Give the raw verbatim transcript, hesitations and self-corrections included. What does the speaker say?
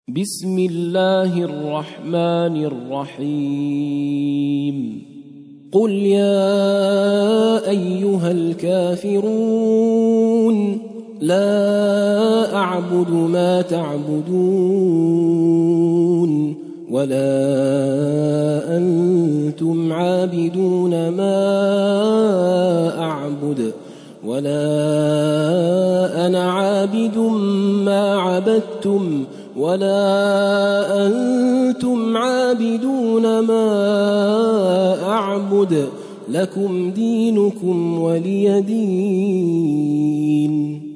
بسم الله الرحمن الرحيم قل يا أيها الكافرون لا أعبد ما تعبدون ولا أنتم عابدون ما أعبد ولا أنا عابد ما عبدتم ولا أنتم عابدون ما أعبد لكم دينكم ولي دين.